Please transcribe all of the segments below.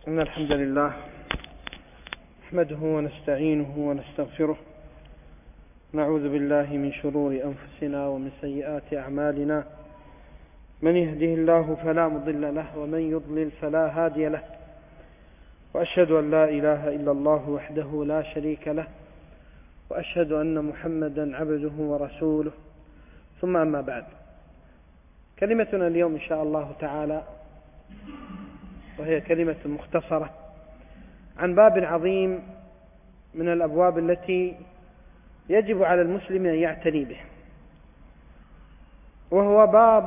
إن الحمد لله نحمده ونستعينه ونستغفره، نعوذ بالله من شرور أنفسنا ومن سيئات أعمالنا، من يهده الله فلا مضل له ومن يضلل فلا هادي له، وأشهد أن لا إله إلا الله وحده لا شريك له، وأشهد أن محمدا عبده ورسوله، ثم أما بعد. كلمتنا اليوم إن شاء الله تعالى وهي كلمة مختصرة عن باب عظيم من الأبواب التي يجب على المسلم أن يعتني به، وهو باب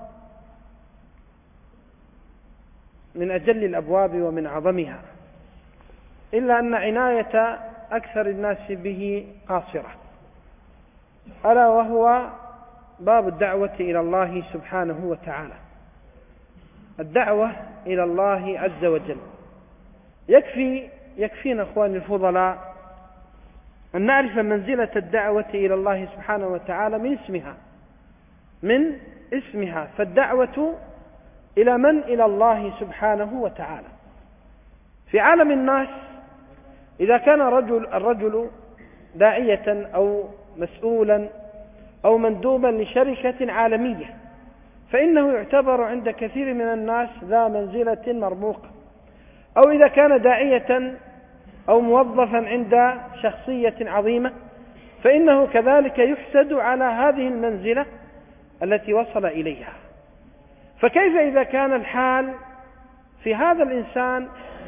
من أجل الأبواب ومن أعظمها، إلا أن عناية أكثر الناس به قاصرة، ألا وهو باب الدعوة إلى الله سبحانه وتعالى. الدعوة إلى الله عز وجل. يكفينا أخواني الفضلاء أن نعرف منزلة الدعوة إلى الله سبحانه وتعالى من اسمها. فالدعوة إلى من؟ إلى الله سبحانه وتعالى. في عالم الناس إذا كان الرجل داعية أو مسؤولا أو مندوبا لشركة عالمية، فإنه يعتبر عند كثير من الناس ذا منزلة مرموقة. أو إذا كان داعية أو موظفا عند شخصية عظيمة، فإنه كذلك يحسد على هذه المنزلة التي وصل إليها. فكيف إذا كان الحال في هذا الإنسان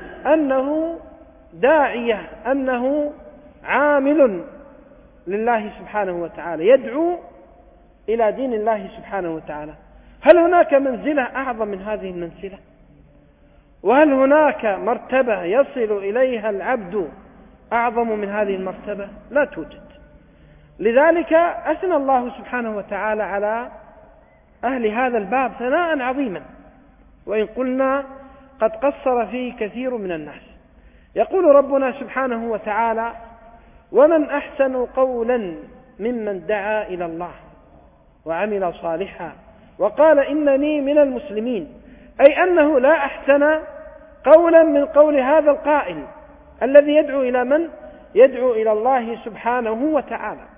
أنه داعية، أنه عامل لله سبحانه وتعالى، يدعو إلى دين الله سبحانه وتعالى؟ هل هناك منزلة أعظم من هذه المنزلة؟ وهل هناك مرتبة يصل إليها العبد أعظم من هذه المرتبة؟ لا توجد. لذلك أثنى الله سبحانه وتعالى على أهل هذا الباب ثناء عظيما، وإن قلنا قد قصر فيه كثير من الناس. يقول ربنا سبحانه وتعالى: ومن أحسن قولا ممن دعا إلى الله وعمل صالحا وقال إنني من المسلمين. أي أنه لا أحسن قولا من قول هذا القائل الذي يدعو إلى من؟ يدعو إلى الله سبحانه وتعالى.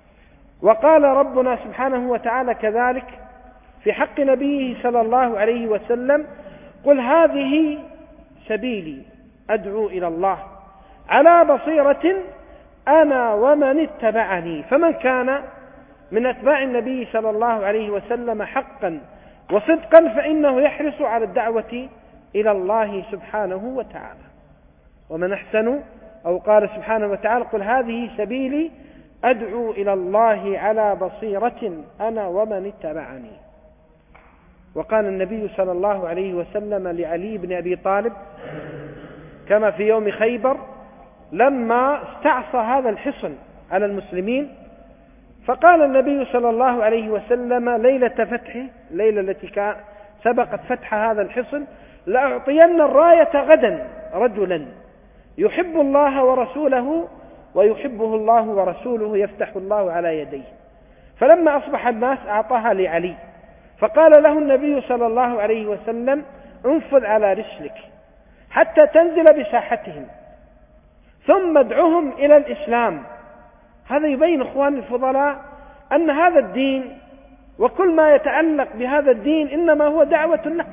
وقال ربنا سبحانه وتعالى كذلك في حق نبيه صلى الله عليه وسلم: قل هذه سبيلي أدعو إلى الله على بصيرة أنا ومن اتبعني. فمن كان من أتباع النبي صلى الله عليه وسلم حقا وصدقا فإنه يحرص على الدعوة إلى الله سبحانه وتعالى. ومن أحسن، أو قال سبحانه وتعالى: قل هذه سبيلي أدعو إلى الله على بصيرة أنا ومن اتبعني. وقال النبي صلى الله عليه وسلم لعلي بن أبي طالب كما في يوم خيبر لما استعصى هذا الحصن على المسلمين، فقال النبي صلى الله عليه وسلم ليلة فتحه، الليلة التي سبقت فتح هذا الحصن: لأعطين الراية غدا رجلا يحب الله ورسوله ويحبه الله ورسوله يفتح الله على يديه. فلما أصبح الناس أعطاها لعلي، فقال له النبي صلى الله عليه وسلم: انفذ على رسلك حتى تنزل بساحتهم ثم ادعهم إلى الإسلام. هذا يبين أخواني الفضلاء أن هذا الدين وكل ما يتعلق بهذا الدين إنما هو دعوة له.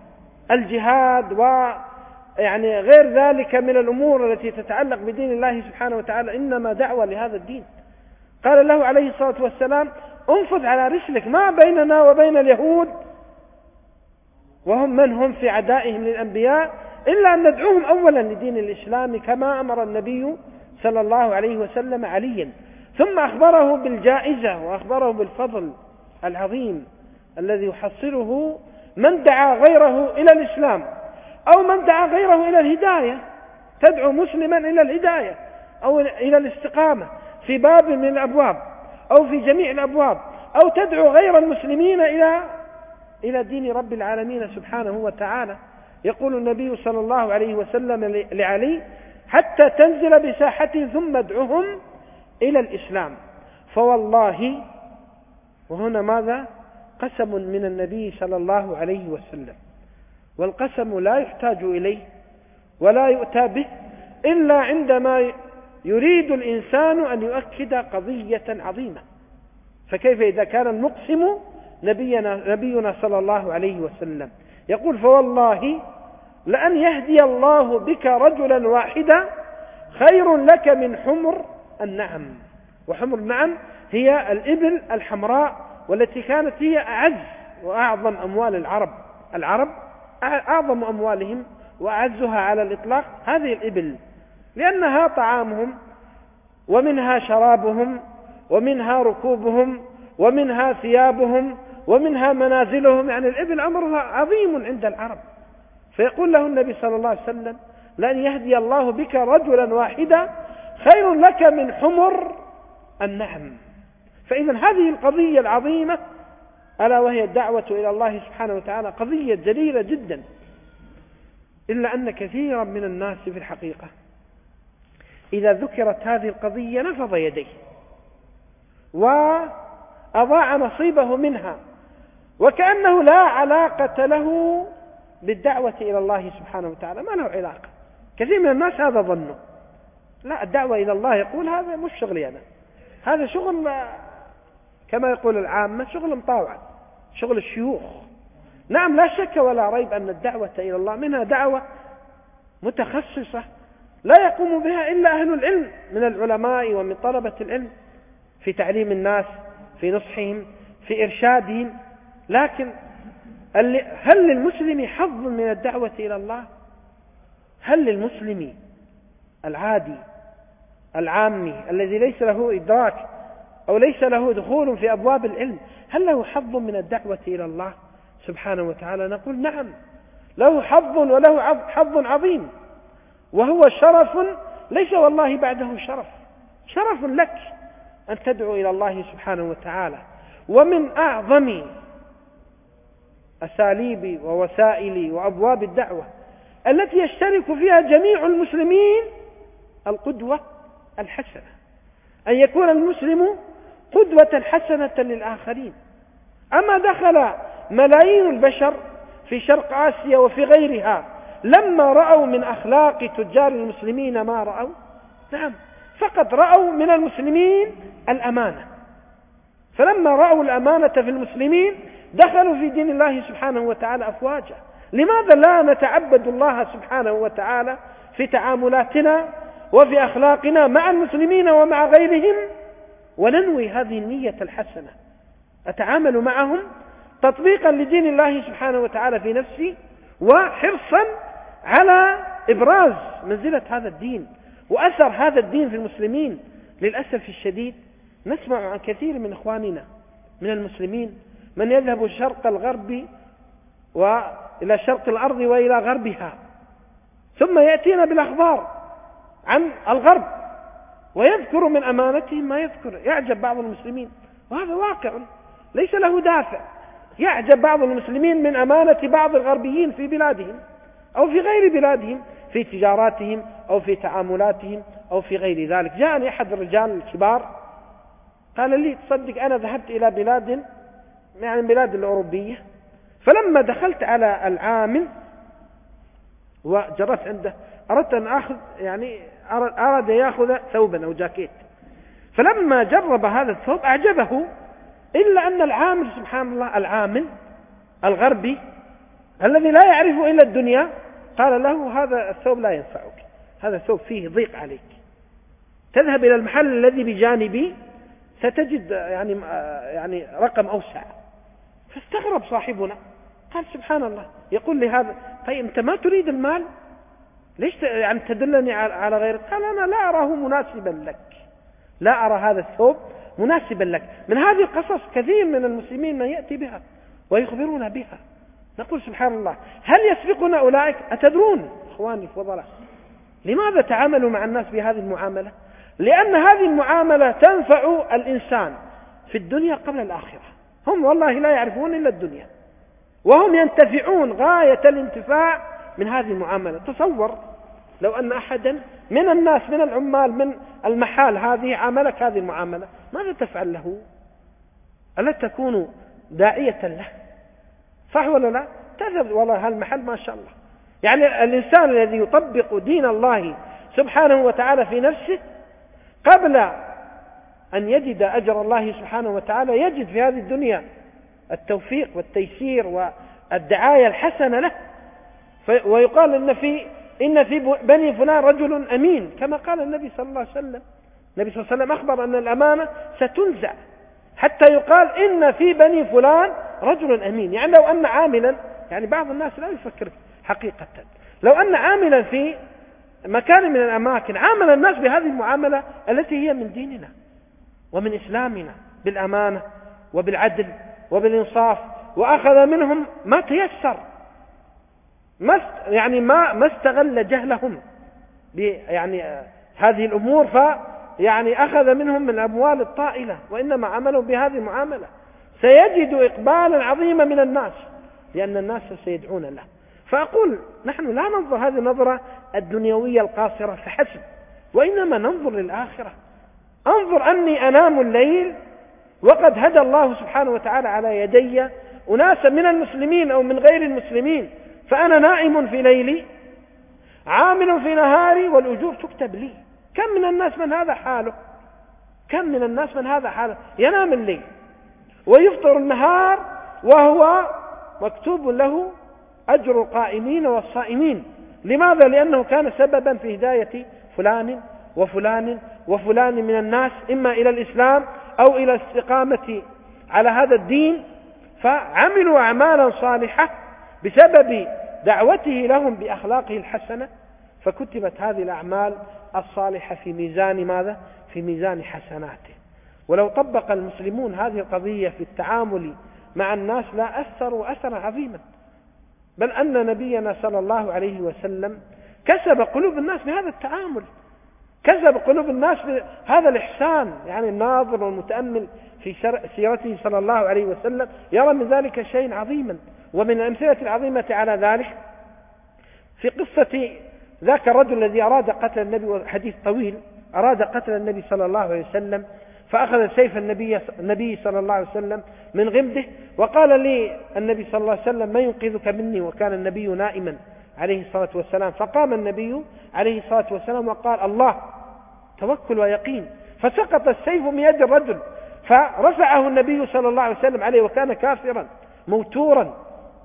الجهاد ويعني غير ذلك من الأمور التي تتعلق بدين الله سبحانه وتعالى إنما دعوة لهذا الدين. قال له عليه الصلاة والسلام: انفذ على رسلك. ما بيننا وبين اليهود وهم من هم في عدائهم للأنبياء إلا أن ندعوهم أولا لدين الإسلام كما أمر النبي صلى الله عليه وسلم عليا، ثم أخبره بالجائزة وأخبره بالفضل العظيم الذي يحصله من دعا غيره إلى الإسلام أو من دعا غيره إلى الهداية. تدعو مسلما إلى الهداية أو إلى الاستقامة في باب من الأبواب أو في جميع الأبواب، أو تدعو غير المسلمين إلى دين رب العالمين سبحانه وتعالى. يقول النبي صلى الله عليه وسلم لعلي: حتى تنزل بساحتهم ثم ادعهم إلى الإسلام. فوالله، وهنا ماذا؟ قسم من النبي صلى الله عليه وسلم، والقسم لا يحتاج إليه ولا يؤتى به إلا عندما يريد الإنسان أن يؤكد قضية عظيمة. فكيف إذا كان المقسم نبينا صلى الله عليه وسلم يقول: فوالله لأن يهدي الله بك رجلا واحدا خير لك من حمر النعم. وحمر النعم هي الإبل الحمراء، والتي كانت هي أعز وأعظم أموال العرب أعظم أموالهم وأعزها على الإطلاق هذه الإبل، لأنها طعامهم ومنها شرابهم ومنها ركوبهم ومنها ثيابهم ومنها منازلهم. يعني الإبل أمرها عظيم عند العرب. فيقول له النبي صلى الله عليه وسلم: لأن يهدي الله بك رجلا واحدا خير لك من حمر النعم. فإذا هذه القضية العظيمة ألا وهي الدعوة إلى الله سبحانه وتعالى قضية جليلة جدا، إلا أن كثيرا من الناس في الحقيقة إذا ذكرت هذه القضية نفض يديه وأضاع نصيبه منها، وكأنه لا علاقة له بالدعوة إلى الله سبحانه وتعالى، ما له علاقة. كثير من الناس هذا ظنه، لا، الدعوة إلى الله يقول هذا مش شغلي أنا، هذا شغل كما يقول العامة شغل مطاوع، شغل الشيوخ. نعم، لا شك ولا ريب أن الدعوة إلى الله منها دعوة متخصصة لا يقوم بها إلا أهل العلم من العلماء ومن طلبة العلم، في تعليم الناس، في نصحهم، في إرشادهم. لكن هل للمسلم حظ من الدعوة إلى الله؟ هل للمسلم العادي العامي الذي ليس له إدراك أو ليس له دخول في أبواب العلم، هل له حظ من الدعوة إلى الله سبحانه وتعالى؟ نقول نعم، له حظ، وله حظ عظيم، وهو شرف ليس والله بعده شرف لك أن تدعو إلى الله سبحانه وتعالى. ومن أعظم أساليب ووسائل وأبواب الدعوة التي يشترك فيها جميع المسلمين القدوة الحسنة، أن يكون المسلم قدوة حسنة للآخرين. أما دخل ملايين البشر في شرق آسيا وفي غيرها لما رأوا من أخلاق تجار المسلمين ما رأوا؟ نعم، فقد رأوا من المسلمين الأمانة، فلما رأوا الأمانة في المسلمين دخلوا في دين الله سبحانه وتعالى أفواجا. لماذا لا نتعبد الله سبحانه وتعالى في تعاملاتنا وفي أخلاقنا مع المسلمين ومع غيرهم، وننوي هذه النية الحسنة، أتعامل معهم تطبيقا لدين الله سبحانه وتعالى في نفسي، وحرصا على إبراز منزلة هذا الدين وأثر هذا الدين في المسلمين. للأسف الشديد نسمع عن كثير من إخواننا من المسلمين من يذهب شرق الغرب وإلى شرق الأرض وإلى غربها، ثم يأتينا بالأخبار عن الغرب ويذكر من أمانتهم ما يذكر. يعجب بعض المسلمين، وهذا واقع ليس له دافع، يعجب بعض المسلمين من أمانة بعض الغربيين في بلادهم أو في غير بلادهم، في تجاراتهم أو في تعاملاتهم أو في غير ذلك. جاءني أحد الرجال الكبار قال لي: تصدق أنا ذهبت إلى بلاد، يعني البلاد الأوروبية، فلما دخلت على العامل وجرت عنده أردت أن أخذ، يعني أراد يأخذ ثوبا أو جاكيت، فلما جرب هذا الثوب أعجبه، إلا أن العامل سبحان الله العامل الغربي الذي لا يعرف إلا الدنيا قال له: هذا الثوب لا ينفعك، هذا الثوب فيه ضيق عليك، تذهب إلى المحل الذي بجانبي ستجد يعني رقم أوسع. فاستغرب صاحبنا، قال: سبحان الله، يقول لي هذا، طيب أنت ما تريد المال؟ ليش يعني تدلني على غيرك؟ قال: أنا لا أراه مناسبا لك، لا أرى هذا الثوب مناسبا لك. من هذه القصص كثير من المسلمين من يأتي بها ويخبرون بها. نقول سبحان الله، هل يسبقنا أولئك؟ أتدرون إخواني الفضلاء لماذا تعاملوا مع الناس بهذه المعاملة؟ لأن هذه المعاملة تنفع الإنسان في الدنيا قبل الآخرة. هم والله لا يعرفون إلا الدنيا، وهم ينتفعون غاية الانتفاع من هذه المعاملة. تصور لو أن أحدا من الناس من العمال من المحال هذه عاملك هذه المعاملة، ماذا تفعل له؟ ألا تكون داعية له؟ صح ولا لا؟ تذهب والله هالمحل ما شاء الله يعني الإنسان الذي يطبق دين الله سبحانه وتعالى في نفسه قبل أن يجد أجر الله سبحانه وتعالى يجد في هذه الدنيا التوفيق والتيسير والدعاية الحسنة له. ويقال إن في بني فلان رجل أمين، كما قال النبي صلى الله عليه وسلم. النبي صلى الله عليه وسلم أخبر أن الأمانة ستنزع حتى يقال إن في بني فلان رجل أمين. يعني لو أن عاملا، يعني بعض الناس لا يفكر حقيقة، لو أن عاملا في مكان من الأماكن عامل الناس بهذه المعاملة التي هي من ديننا ومن إسلامنا بالأمانة وبالعدل وبالإنصاف، وأخذ منهم ما تيسر، ما استغل جهلهم يعني هذه الأمور، يعني أخذ منهم من الأموال الطائلة، وإنما عملوا بهذه المعاملة، سيجد إقبالا عظيما من الناس، لأن الناس سيدعون له. فأقول نحن لا ننظر هذه النظرة الدنيوية القاصرة فحسب، وإنما ننظر للآخرة. أنظر أني أنام الليل وقد هدى الله سبحانه وتعالى على يدي أناسا من المسلمين أو من غير المسلمين، فأنا نائم في ليلي عامل في نهاري والأجور تكتب لي. كم من الناس من هذا حاله، كم من الناس من هذا حاله ينام الليل ويفطر النهار وهو مكتوب له أجر القائمين والصائمين. لماذا؟ لأنه كان سببا في هداية فلان وفلان وفلان من الناس، إما إلى الإسلام أو إلى الاستقامة على هذا الدين، فعملوا أعمالا صالحة بسبب دعوته لهم بأخلاقه الحسنة، فكتبت هذه الأعمال الصالحة في ميزان ماذا؟ في ميزان حسناته. ولو طبق المسلمون هذه القضية في التعامل مع الناس لا أثروا أثرا عظيما، بل أن نبينا صلى الله عليه وسلم كسب قلوب الناس بهذا التعامل، كسب قلوب الناس بهذا الإحسان. يعني الناظر والمتأمل في سيرته صلى الله عليه وسلم يرى من ذلك شيء عظيما. ومن الأمثلة العظيمة على ذلك في قصة ذاك الرجل الذي أراد قتل النبي، حديث طويل، أراد قتل النبي صلى الله عليه وسلم، فأخذ سيف النبي صلى الله عليه وسلم من غمده، وقال لي النبي صلى الله عليه وسلم: ما ينقذك مني؟ وكان النبي نائما عليه الصلاة والسلام. فقام النبي عليه الصلاة والسلام وقال: الله، توكل ويقين. فسقط السيف من يد الرجل، فرفعه النبي صلى الله عليه وسلم عليه، وكان كافرا موتورا.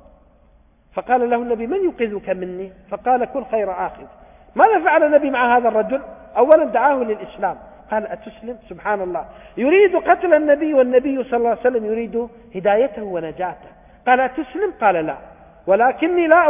فقال له النبي: من ينقذك مني؟ فقال: كل خير آخذ. ماذا فعل النبي مع هذا الرجل؟ أولا دعاه للإسلام، قال: أتسلم؟ سبحان الله، يريد قتل النبي والنبي صلى الله عليه وسلم يريد هدايته ونجاته. قال: أتسلم؟ قال: لا، ولكني لا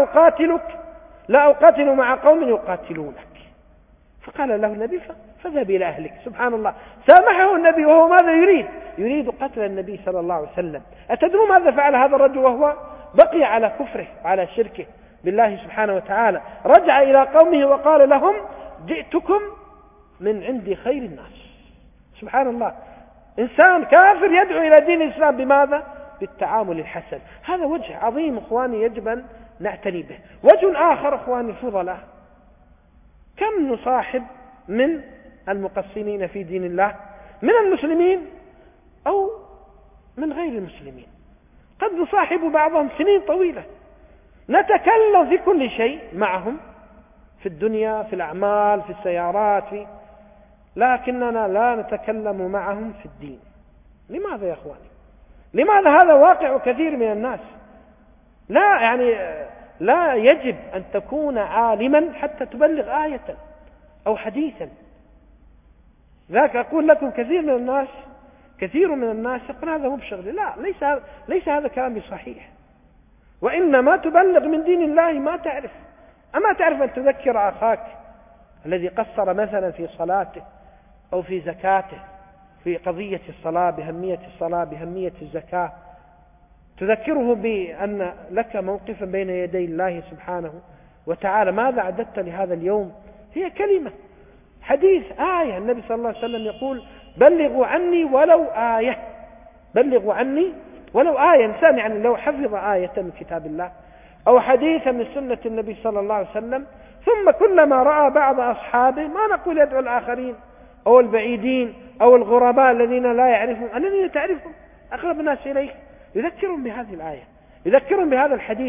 أقاتل مع قوم يقاتلونك. فقال له النبي: فاذهب إلى أهلك. سبحان الله، سامحه النبي وهو ماذا يريد قتل النبي صلى الله عليه وسلم. أتدرون ماذا فعل هذا الرجل وهو بقي على كفره وعلى شركه بالله سبحانه وتعالى؟ رجع إلى قومه وقال لهم: جئتكم من عند خير الناس. سبحان الله، إنسان كافر يدعو إلى دين الإسلام بماذا؟ بالتعامل الحسن. هذا وجه عظيم إخواني يجب أن نعتني به. وجه آخر إخواني الفضلاء، كم نصاحب من المقصرين في دين الله من المسلمين أو من غير المسلمين، قد نصاحب بعضهم سنين طويلة، نتكلم في كل شيء معهم، في الدنيا، في الأعمال، في السيارات، لكننا لا نتكلم معهم في الدين. لماذا يا أخواني؟ لماذا؟ هذا واقع كثير من الناس. لا يجب أن تكون عالما حتى تبلغ آية أو حديثا. ذاك أقول لكم كثير من الناس يقول: هذا مو بشغلي. لا، ليس هذا كلامي صحيح. وإنما تبلغ من دين الله ما تعرف. أما تعرف أن تذكر أخاك الذي قصر مثلا في صلاته أو في زكاته، في قضية الصلاة، بأهمية الصلاة، بأهمية الزكاة، تذكره بأن لك موقفا بين يدي الله سبحانه وتعالى. ماذا أعددت لهذا اليوم؟ هي كلمة، حديث، آية. النبي صلى الله عليه وسلم يقول: بلغوا عني ولو آية، بلغوا عني ولو آية. إنسان يعني لو حفظ آية من كتاب الله أو حديثا من سنة النبي صلى الله عليه وسلم، ثم كلما رأى بعض أصحابه، ما نقول يدعو الآخرين أو البعيدين أو الغرباء الذين لا يعرفهم، الذين تعرفهم أقرب الناس إليك، يذكرهم بهذه الآية، يذكرهم بهذا الحديث،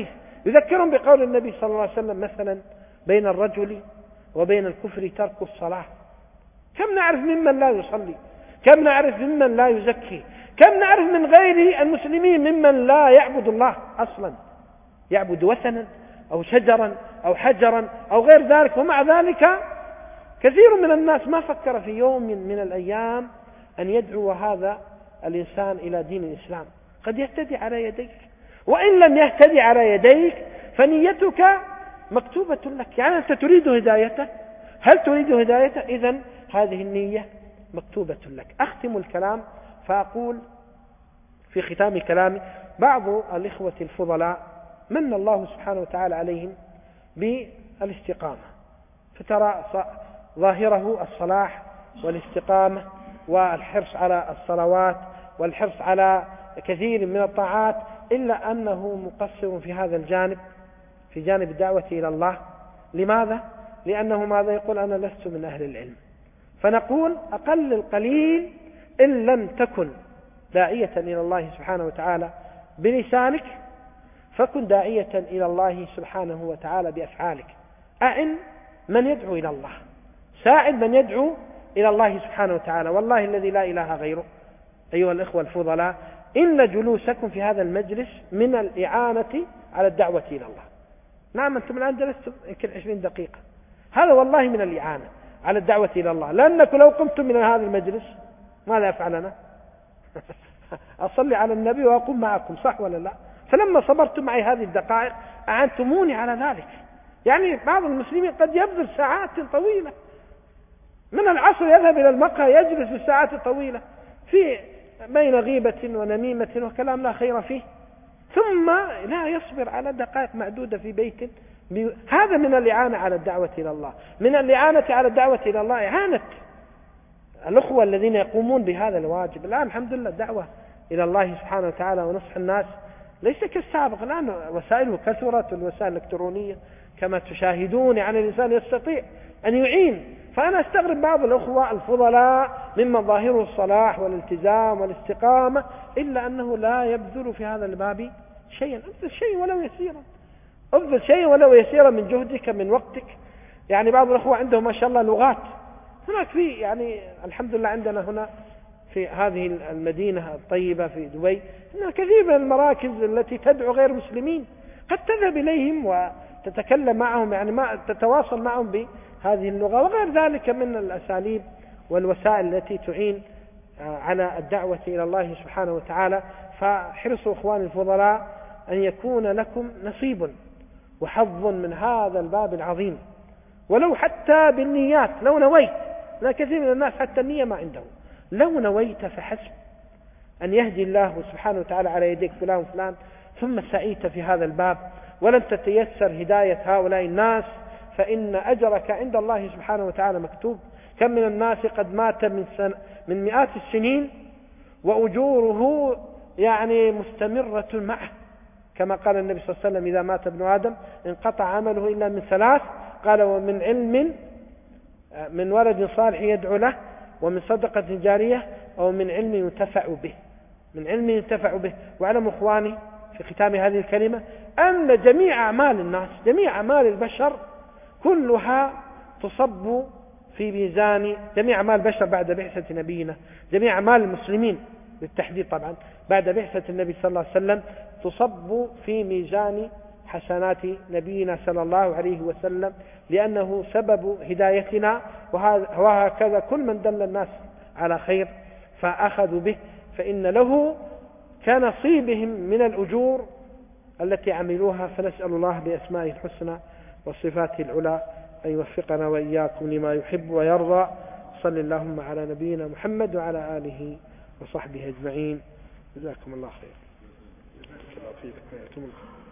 يذكرهم بقول النبي صلى الله عليه وسلم مثلا بين الرجل وبين الكفر ترك الصلاة. كم نعرف ممن لا يصلي، كم نعرف ممن لا يزكي، كم نعرف من غير المسلمين ممن لا يعبد الله أصلا، يعبد وثنا أو شجرا أو حجرا أو غير ذلك. ومع ذلك كثير من الناس ما فكر في يوم من الأيام أن يدعو هذا الإنسان إلى دين الإسلام. قد يهتدي على يديك، وإن لم يهتدي على يديك فنيتك مكتوبة لك، يعني أنت تريد هدايته. هل تريد هدايته؟ إذن هذه النية مكتوبة لك. أختم الكلام فأقول في ختام كلامي: بعض الإخوة الفضلاء من الله سبحانه وتعالى عليهم بالاستقامة، فترى ظاهره الصلاح والاستقامة والحرص على الصلوات والحرص على كثير من الطاعات، إلا أنه مقصر في هذا الجانب، في جانب الدعوة إلى الله. لماذا؟ لأنه ماذا يقول؟ أنا لست من أهل العلم. فنقول أقل القليل إن لم تكن داعية إلى الله سبحانه وتعالى بلسانك فكن داعية إلى الله سبحانه وتعالى بأفعالك. أعن من يدعو إلى الله، ساعد من يدعو إلى الله سبحانه وتعالى. والله الذي لا إله غيره أيها الإخوة الفضلاء، إن جلوسكم في هذا المجلس من الإعانة على الدعوة إلى الله. نعم، أنتم الآن جلستم يمكن 20 دقيقة، هذا والله من الإعانة على الدعوة إلى الله، لأنكم لو قمتم من هذا المجلس ماذا أفعل أنا؟ أصلي على النبي وأقوم معكم، صح ولا لا؟ فلما صبرتم معي هذه الدقائق أعنتموني على ذلك. يعني بعض المسلمين قد يبذل ساعات طويلة من العصر، يذهب إلى المقهى يجلس بالساعات الطويلة في بين غيبة ونميمة وكلام لا خير فيه، ثم لا يصبر على دقائق معدودة في بيت. هذا من الإعانة على الدعوة إلى الله. من الإعانة على الدعوة إلى الله إعانة الأخوة الذين يقومون بهذا الواجب. الآن الحمد لله الدعوة إلى الله سبحانه وتعالى ونصح الناس ليس كالسابق. الآن وسائله كثرت، الوسائل الإلكترونية كما تشاهدون، يعني الإنسان يستطيع أن يعين. فأنا أستغرب بعض الأخوة الفضلاء ممن ظاهره الصلاح والالتزام والاستقامة، إلا أنه لا يبذل في هذا الباب شيئا. أبذل شيء ولو يسيرا، أبذل شيء ولو يسيرا من جهدك من وقتك. يعني بعض الأخوة عندهم ما شاء الله لغات. هناك في يعني الحمد لله عندنا هنا في هذه المدينة الطيبة في دبي هناك كثير من المراكز التي تدعو غير مسلمين، قد تذهب إليهم وتتكلم معهم، يعني ما تتواصل معهم بهذه اللغة وغير ذلك من الأساليب والوسائل التي تعين على الدعوة إلى الله سبحانه وتعالى. فاحرصوا إخواني الفضلاء أن يكون لكم نصيب وحظ من هذا الباب العظيم، ولو حتى بالنيات. لو نويت، لا كثير من الناس حتى النية ما عندهم، لو نويت فحسب أن يهدي الله سبحانه وتعالى على يديك فلان وفلان، ثم سعيت في هذا الباب ولم تتيسر هداية هؤلاء الناس، فإن أجرك عند الله سبحانه وتعالى مكتوب. كم من الناس قد مات من مئات السنين وأجوره يعني مستمرة معه، كما قال النبي صلى الله عليه وسلم: إذا مات ابن آدم انقطع عمله إلا من ثلاث، قال: ومن علم، من ولد صالح يدعو له، ومن صدقة جارية، أو من علم ينتفع به. من علم ينتفع به. واعلموا إخواني في ختام هذه الكلمة أن جميع أعمال الناس، جميع أعمال البشر كلها تصب في ميزان، جميع أعمال البشر بعد بعثة نبينا، جميع أعمال المسلمين بالتحديد طبعا بعد بعثة النبي صلى الله عليه وسلم تصب في ميزان حسنات نبينا صلى الله عليه وسلم، لأنه سبب هدايتنا. وهكذا كل من دل الناس على خير فأخذوا به فإن له كنصيبهم من الأجور التي عملوها. فنسأل الله بأسمائه الحسنى وصفاته العلى أن يوفقنا وإياكم لما يحب ويرضى. صلى اللهم على نبينا محمد وعلى آله وصحبه أجمعين. جزاكم الله خير.